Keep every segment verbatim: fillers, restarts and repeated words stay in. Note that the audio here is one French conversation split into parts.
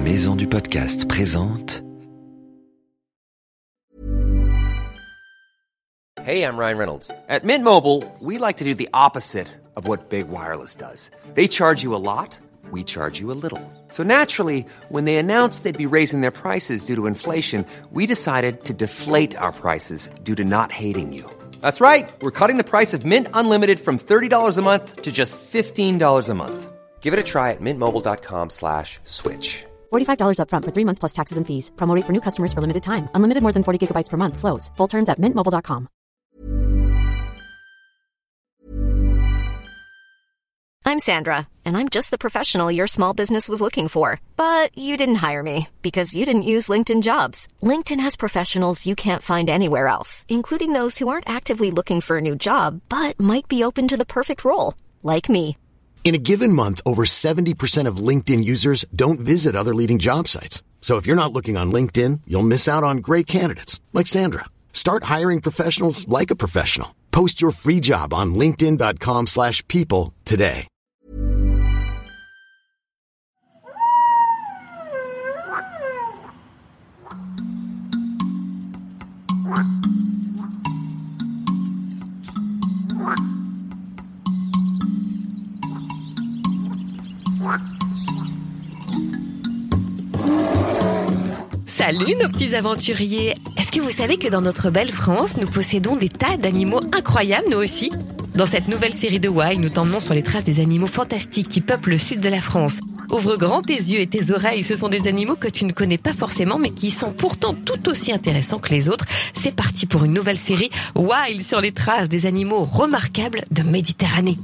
Maison du Podcast présente. Hey, I'm Ryan Reynolds. At Mint Mobile, we like to do the opposite of what Big Wireless does. They charge you a lot, we charge you a little. So naturally, when they announced they'd be raising their prices due to inflation, we decided to deflate our prices due to not hating you. That's right. We're cutting the price of Mint Unlimited from thirty dollars a month to just fifteen dollars a month. Give it a try at mintmobile.com slash switch. forty-five dollars up front for three months plus taxes and fees. Promo rate for new customers for limited time. Unlimited more than forty gigabytes per month slows. Full terms at mint mobile dot com. I'm Sandra, and I'm just the professional your small business was looking for. But you didn't hire me because you didn't use LinkedIn Jobs. LinkedIn has professionals you can't find anywhere else, including those who aren't actively looking for a new job, but might be open to the perfect role, like me. In a given month, over seventy percent of LinkedIn users don't visit other leading job sites. So if you're not looking on LinkedIn, you'll miss out on great candidates like Sandra. Start hiring professionals like a professional. Post your free job on linkedin.com slash people today. Salut nos petits aventuriers! Est-ce que vous savez que dans notre belle France, nous possédons des tas d'animaux incroyables, nous aussi? Dans cette nouvelle série de Wild, nous t'emmenons sur les traces des animaux fantastiques qui peuplent le sud de la France. Ouvre grand tes yeux et tes oreilles, ce sont des animaux que tu ne connais pas forcément, mais qui sont pourtant tout aussi intéressants que les autres. C'est parti pour une nouvelle série Wild sur les traces des animaux remarquables de Méditerranée.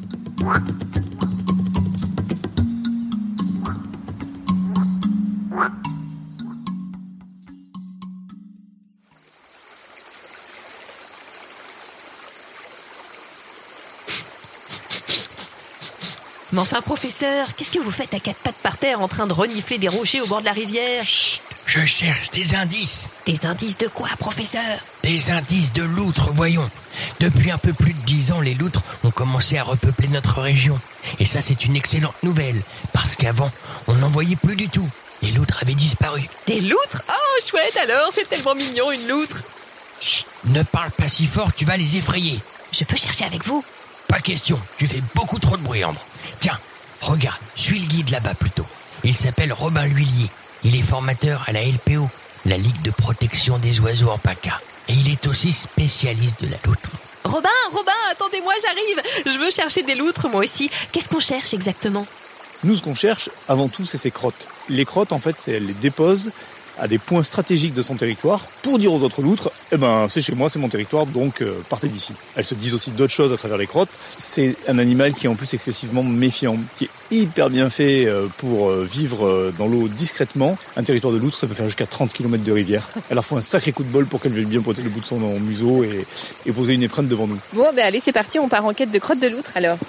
Mais enfin, professeur, qu'est-ce que vous faites à quatre pattes par terre en train de renifler des rochers au bord de la rivière? Chut, je cherche des indices. Des indices de quoi, professeur? Des indices de loutres, voyons. Depuis un peu plus de dix ans, les loutres ont commencé à repeupler notre région. Et ça, c'est une excellente nouvelle, parce qu'avant, on n'en voyait plus du tout. Les loutres avaient disparu. Des loutres? Oh, chouette alors, c'est tellement mignon, une loutre. Chut, ne parle pas si fort, tu vas les effrayer. Je peux chercher avec vous? Pas question, tu fais beaucoup trop de bruit, Ambre. Tiens, regarde, suis le guide là-bas plutôt. Il s'appelle Robin L'Huillier. Il est formateur à la L P O, la Ligue de protection des oiseaux en PACA. Et il est aussi spécialiste de la loutre. Robin, Robin, attendez-moi, j'arrive. Je veux chercher des loutres, moi aussi. Qu'est-ce qu'on cherche exactement? Nous, ce qu'on cherche, avant tout, c'est ses crottes. Les crottes, en fait, c'est elle les dépose à des points stratégiques de son territoire pour dire aux autres loutres, eh ben, c'est chez moi, c'est mon territoire, donc euh, partez d'ici. Elles se disent aussi d'autres choses à travers les crottes. C'est un animal qui est en plus excessivement méfiant, qui est hyper bien fait euh, pour euh, vivre euh, dans l'eau discrètement. Un territoire de loutre, ça peut faire jusqu'à trente kilomètres de rivière. Elle leur faut un sacré coup de bol pour qu'elle veuille bien pointer le bout de son museau et, et poser une étreinte devant nous. Bon, ben allez, c'est parti, on part en quête de crottes de loutre alors.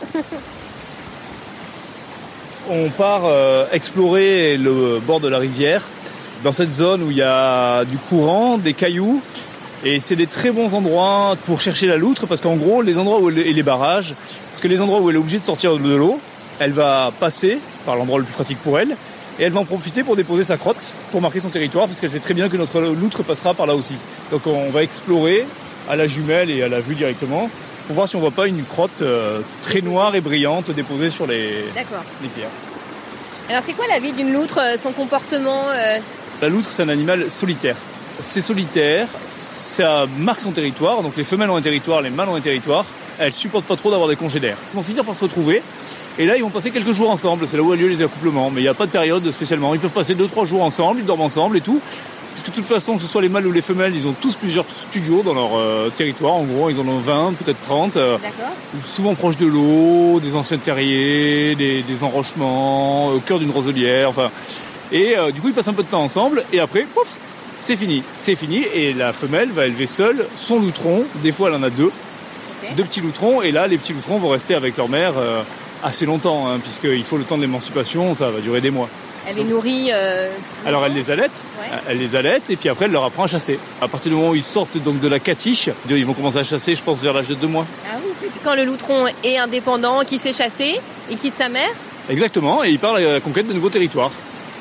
On part euh, explorer le bord de la rivière, dans cette zone où il y a du courant, des cailloux, et c'est des très bons endroits pour chercher la loutre, parce qu'en gros, les endroits où elle, et les barrages, parce que les endroits où elle est obligée de sortir de l'eau, elle va passer par l'endroit le plus pratique pour elle, et elle va en profiter pour déposer sa crotte, pour marquer son territoire, parce qu'elle sait très bien que notre loutre passera par là aussi. Donc on va explorer à la jumelle et à la vue directement, pour voir si on voit pas une crotte euh, très noire et brillante déposée sur les, les pierres. Alors c'est quoi la vie d'une loutre, son comportement euh... La loutre, c'est un animal solitaire. C'est solitaire, ça marque son territoire, donc les femelles ont un territoire, les mâles ont un territoire. Elles supportent pas trop d'avoir des congénères. Ils vont finir par se retrouver, et là ils vont passer quelques jours ensemble, c'est là où a lieu les accouplements, mais il n'y a pas de période spécialement. Ils peuvent passer deux trois jours ensemble, ils dorment ensemble et tout. Parce que de toute façon, que ce soit les mâles ou les femelles, ils ont tous plusieurs studios dans leur euh, territoire. En gros, ils en ont vingt, peut-être trente. Euh, souvent proches de l'eau, des anciens terriers, des, des enrochements, au cœur d'une roselière, enfin... Et euh, du coup, ils passent un peu de temps ensemble, et après, pouf, c'est fini. C'est fini, et la femelle va élever seule son loutron. Des fois, elle en a deux. Okay. Deux petits loutrons, et là, les petits loutrons vont rester avec leur mère euh, assez longtemps, hein, puisqu'il faut le temps de l'émancipation, ça va durer des mois. Elle les nourrit euh... Alors, elle les allaite, ouais. elle les allaite, et puis après, elle leur apprend à chasser. À partir du moment où ils sortent donc de la catiche, ils vont commencer à chasser, je pense, vers l'âge de deux mois. Ah oui, puis quand le loutron est indépendant, qui sait chasser, il quitte sa mère. Exactement, et il part à la conquête de nouveaux territoires.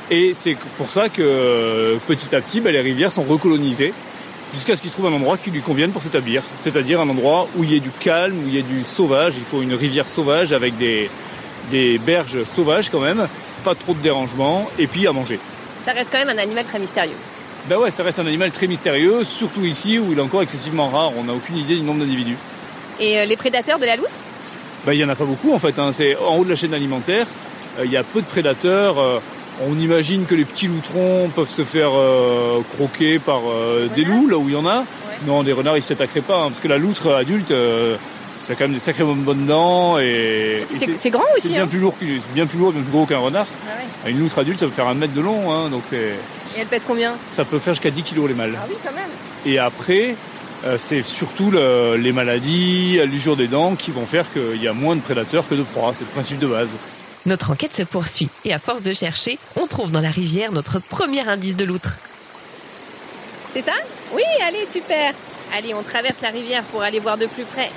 Et c'est pour ça que petit à petit, bah, les rivières sont recolonisées jusqu'à ce qu'ils trouvent un endroit qui lui convienne pour s'établir. C'est-à-dire un endroit où il y ait du calme, où il y ait du sauvage. Il faut une rivière sauvage avec des, des berges sauvages quand même, pas trop de dérangement, et puis à manger. Ça reste quand même un animal très mystérieux. Ben ouais, ça reste un animal très mystérieux, surtout ici où il est encore excessivement rare. On n'a aucune idée du nombre d'individus. Et euh, les prédateurs de la loutre ? Ben, il n'y en a pas beaucoup en fait. Hein. C'est en haut de la chaîne alimentaire. Euh, il y a peu de prédateurs. Euh, on imagine que les petits loutrons peuvent se faire euh, croquer par euh, des loups, là où il y en a. Ouais. Non, des renards, ils ne s'attaqueraient pas. Hein, parce que la loutre adulte, euh, ça a quand même des sacrées bonnes dents. Et, et c'est, c'est, c'est grand aussi. C'est bien, hein. plus lourd, bien plus lourd, bien plus gros qu'un renard. Ah ouais. Une loutre adulte, ça peut faire un mètre de long. Hein, donc c'est... Et elle pèse combien ? Ça peut faire jusqu'à dix kilos les mâles. Ah oui, quand même. Et après, euh, c'est surtout le, les maladies, l'usure des dents qui vont faire qu'il y a moins de prédateurs que de proies. C'est le principe de base. Notre enquête se poursuit et à force de chercher, on trouve dans la rivière notre premier indice de loutre. C'est ça ? Oui, allez, super. Allez, on traverse la rivière pour aller voir de plus près.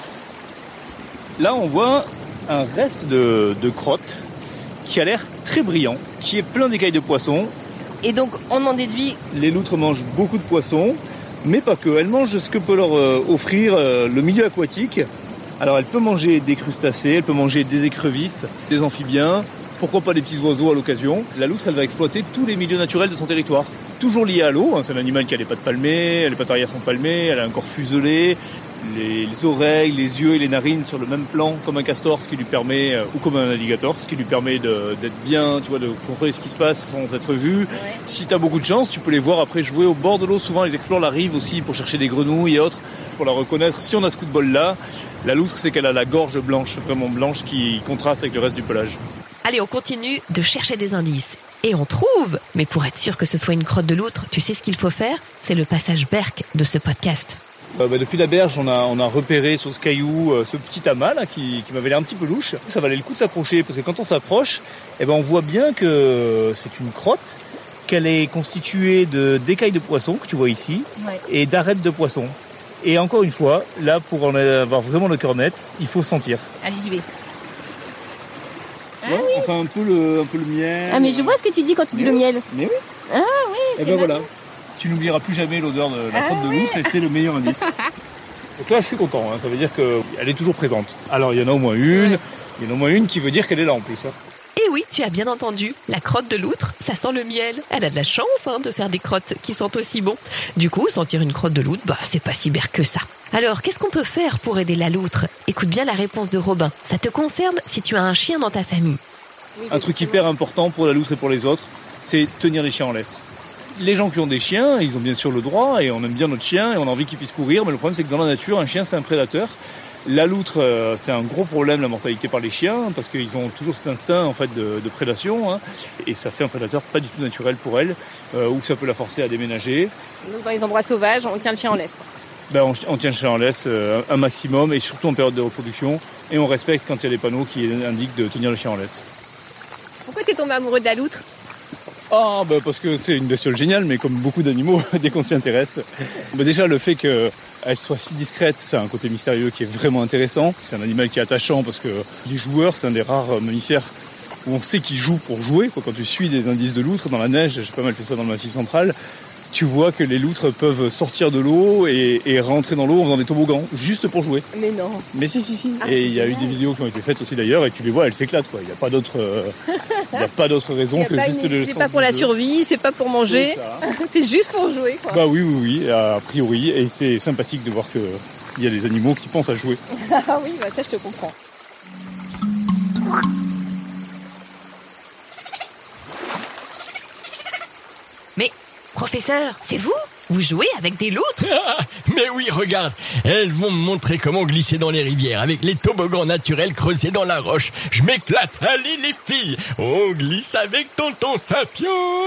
Là, on voit un reste de, de crotte qui a l'air très brillant, qui est plein d'écailles de poisson. Et donc, on en déduit... Les loutres mangent beaucoup de poissons, mais pas que. Elles mangent ce que peut leur euh, offrir euh, le milieu aquatique. Alors, elle peut manger des crustacés, elle peut manger des écrevisses, des amphibiens, pourquoi pas des petits oiseaux à l'occasion. La loutre, elle va exploiter tous les milieux naturels de son territoire. Toujours lié à l'eau, hein, c'est un animal qui a les pattes palmées, les pattes arrière sont palmées, elle a un corps fuselé, les, les oreilles, les yeux et les narines sur le même plan, comme un castor, ce qui lui permet, euh, ou comme un alligator, ce qui lui permet de, d'être bien, tu vois, de contrôler ce qui se passe sans être vu. Ouais. Si tu as beaucoup de chance, tu peux les voir après jouer au bord de l'eau. Souvent, ils explorent la rive aussi pour chercher des grenouilles et autres, pour la reconnaître. Si on a ce coup de bol-là, la loutre, c'est qu'elle a la gorge blanche, vraiment blanche, qui contraste avec le reste du pelage. Allez, on continue de chercher des indices. Et on trouve. Mais pour être sûr que ce soit une crotte de loutre, tu sais ce qu'il faut faire ? C'est le passage Berck de ce podcast. Euh, bah, depuis la berge, on a, on a repéré sur ce caillou euh, ce petit amas là, qui, qui m'avait l'air un petit peu louche. Ça valait le coup de s'approcher, parce que quand on s'approche, eh ben, on voit bien que c'est une crotte, qu'elle est constituée de, d'écailles de poisson, que tu vois ici, ouais, et d'arêtes de poisson. Et encore une fois, là, pour en avoir vraiment le cœur net, il faut sentir. Allez, j'y vais. Ah, ouais, oui. On sent un peu, le, un peu le miel. Ah, mais je vois ce que tu dis quand tu dis mais le miel. Mais oui. Ah oui, c'est Et ben voilà. Tu n'oublieras plus jamais l'odeur de la crotte ah, de oui. loutre et c'est le meilleur indice. Donc là, je suis content. Hein. Ça veut dire qu'elle est toujours présente. Alors, il y en a au moins une. Ouais. Il y en a au moins une qui veut dire qu'elle est là en plus. Hein. Et oui, tu as bien entendu. La crotte de loutre, ça sent le miel. Elle a de la chance hein, de faire des crottes qui sentent aussi bon. Du coup, sentir une crotte de loutre, bah, c'est pas si bête que ça. Alors, qu'est-ce qu'on peut faire pour aider la loutre ? Écoute bien la réponse de Robin. Ça te concerne si tu as un chien dans ta famille. Oui, un truc hyper important pour la loutre et pour les autres, c'est tenir les chiens en laisse. Les gens qui ont des chiens, ils ont bien sûr le droit et on aime bien notre chien et on a envie qu'il puisse courir, mais le problème c'est que dans la nature, un chien c'est un prédateur. La loutre, euh, c'est un gros problème, la mortalité par les chiens, parce qu'ils ont toujours cet instinct en fait de, de prédation, hein, et ça fait un prédateur pas du tout naturel pour elle, euh, ou ça peut la forcer à déménager. Donc dans les endroits sauvages, on tient le chien en laisse. Ben, on, on tient le chien en laisse euh, un maximum, et surtout en période de reproduction, et on respecte quand il y a des panneaux qui indiquent de tenir le chien en laisse. Pourquoi t'es tombé amoureux de la loutre ? Ah, bah parce que c'est une bestiole géniale, mais comme beaucoup d'animaux, dès qu'on s'y intéresse. Bah déjà, le fait qu'elle soit si discrète, c'est un côté mystérieux qui est vraiment intéressant. C'est un animal qui est attachant parce que les joueurs, c'est un des rares mammifères où on sait qu'ils jouent pour jouer. Quand tu suis des indices de loutre dans la neige, j'ai pas mal fait ça dans le Massif central, tu vois que les loutres peuvent sortir de l'eau et, et rentrer dans l'eau en faisant des toboggans, juste pour jouer. Mais non. Mais si, si, si. Ah, et il y a eu des vidéos qui ont été faites aussi d'ailleurs, et tu les vois, elles s'éclatent, quoi. Il n'y a pas d'autre, euh, il n'y a pas d'autre raison que juste une... de. C'est pas pour la survie, c'est pas pour manger, c'est, c'est juste pour jouer, quoi. Bah oui, oui, oui, a priori, et c'est sympathique de voir que il y a des animaux qui pensent à jouer. Ah oui, bah ça je te comprends. Mais, professeur, c'est vous ? Vous jouez avec des loutres ? Ah, mais oui, regarde, elles vont me montrer comment glisser dans les rivières avec les toboggans naturels creusés dans la roche. Je m'éclate. Allez les filles, on glisse avec tonton Sapiens.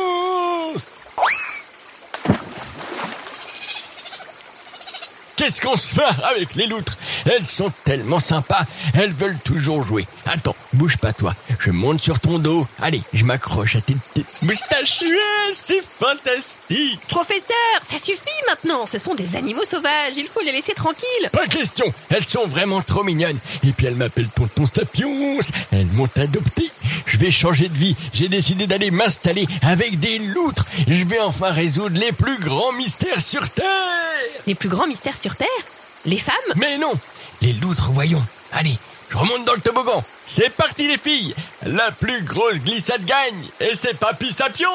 Qu'est-ce qu'on se fait avec les loutres ? Elles sont tellement sympas, elles veulent toujours jouer. Attends, bouge pas toi, je monte sur ton dos. Allez, je m'accroche à tes petites moustachueuses, c'est fantastique. Professeur, ça suffit maintenant, ce sont des animaux sauvages, il faut les laisser tranquilles. Pas question, elles sont vraiment trop mignonnes. Et puis elles m'appellent tonton Sapiens, elles m'ont adopté. Je vais changer de vie. J'ai décidé d'aller m'installer avec des loutres. Je vais enfin résoudre les plus grands mystères sur Terre. Les plus grands mystères sur Terre? Les femmes? Mais non, les loutres, voyons. Allez, je remonte dans le toboggan. C'est parti les filles. La plus grosse glissade gagne. Et c'est Papy Sapiens.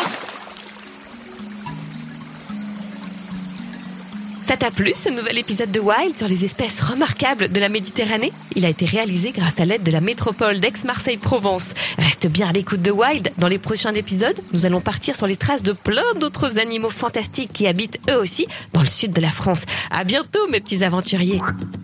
Ça t'a plu ce nouvel épisode de Wild sur les espèces remarquables de la Méditerranée? Il a été réalisé grâce à l'aide de la métropole d'Aix-Marseille-Provence. Reste bien à l'écoute de Wild. Dans les prochains épisodes, nous allons partir sur les traces de plein d'autres animaux fantastiques qui habitent eux aussi dans le sud de la France. À bientôt mes petits aventuriers.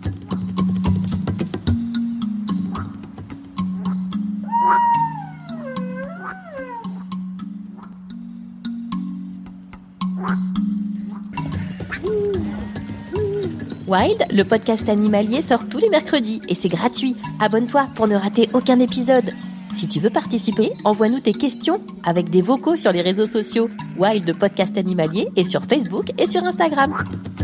Wild, le podcast animalier, sort tous les mercredis et c'est gratuit. Abonne-toi pour ne rater aucun épisode. Si tu veux participer, envoie-nous tes questions avec des vocaux sur les réseaux sociaux Wild, le podcast animalier, et sur Facebook et sur Instagram.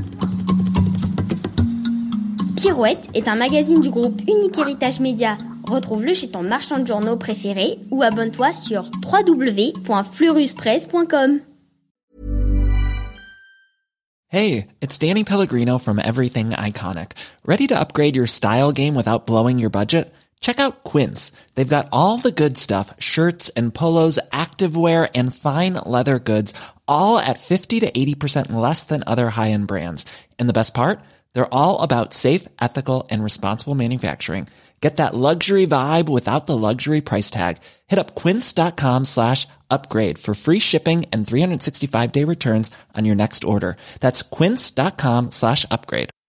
Pirouette est un magazine du groupe Unique Héritage Média. Retrouve-le chez ton marchand de journaux préféré ou abonne-toi sur w w w point fleuruspresse point com. Hey, it's Danny Pellegrino from Everything Iconic. Ready to upgrade your style game without blowing your budget? Check out Quince. They've got all the good stuff, shirts and polos, activewear, and fine leather goods, all at fifty to eighty percent less than other high-end brands. And the best part? They're all about safe, ethical, and responsible manufacturing. Get that luxury vibe without the luxury price tag. Hit up quince.com slash upgrade for free shipping and three sixty-five day returns on your next order. That's quince.com slash upgrade.